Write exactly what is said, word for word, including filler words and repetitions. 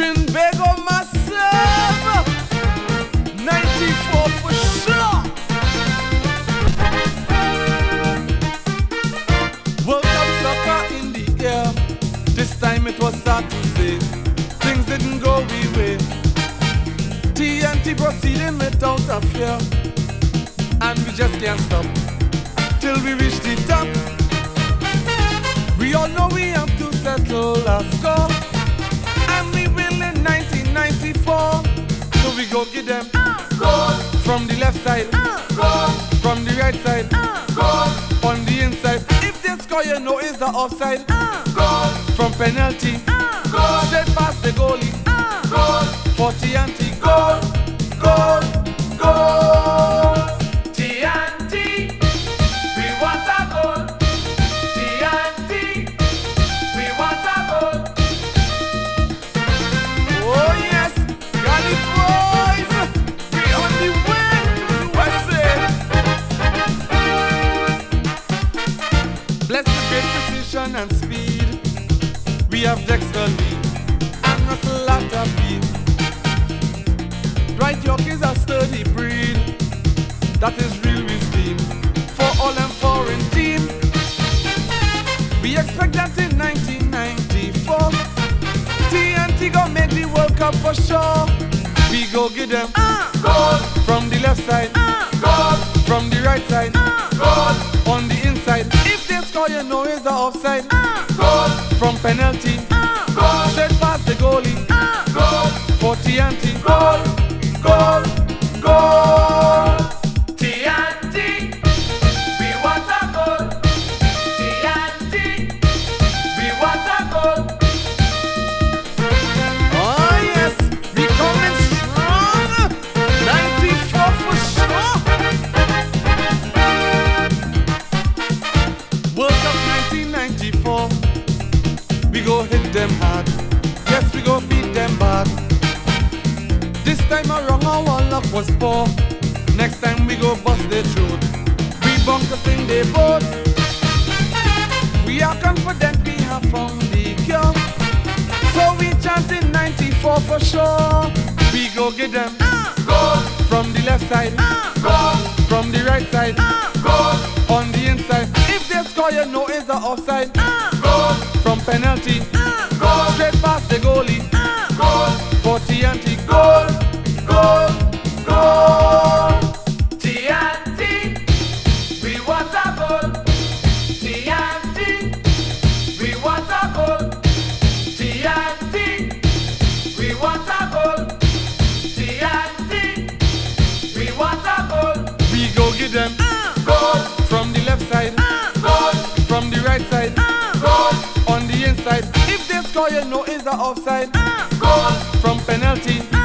Trinbago myself, ninety-four for sure. World Cup soccer in the air. This time it was sad to say things didn't go we way. T N T proceeding without a fear, and we just can't stop till we reach the top. We all know we have to settle a score, and we will in nineteen ninety-four. So we go get them goal from the left side, goal from the right side, goal on the inside. If they score, you know it's the offside. Goal from penalty, goal straight past the goalie, goal for T N T. Goal, goal, goal. T N T, we want a goal. T N T, we want a goal. Oh yes, Gully boys, we on the way to U S A. Bless the great precision and speed. We have Dexter Lee and Russell Latterfield. Right York is a sturdy breed that is real esteem for all them foreign team. We expect that in nineteen ninety-four T N T gon' make the World Cup for sure. We go get them uh, goal from the left side, uh, goal from the right side, uh, goal on the inside. If they score, you know it's the offside. Uh, goal from penalty, uh, goal straight past the goalie, uh, goal for T N T. Goal, goal, goal. T N T, we want a goal. T N T, we want a goal. Oh yes, we coming strong. ninety-four for sure. World Cup nineteen ninety-four. We go hit them hard. Yes, we go beat them bad. This time around our luck was poor. Next time we go bust their throat. We bunker sing they boat. We are confident we have found the cure. So we chant in ninety-four for sure. We go get them uh, goal from the left side, uh, goal from the right side, uh, goal on the inside. If they score, you know it's the offside. uh, Goal from penalty, uh, goal straight past the goalie, uh, goal for T N T. Goal, goal, goal. T N T, we want a goal. T N T, we want a goal. T N T, we want a goal. T N T, we want a goal. We go get them uh, goal from the left side, uh, goal from the right side, uh, goal on the inside. If they score, you know it's the offside. Uh, goal from penalty. Uh,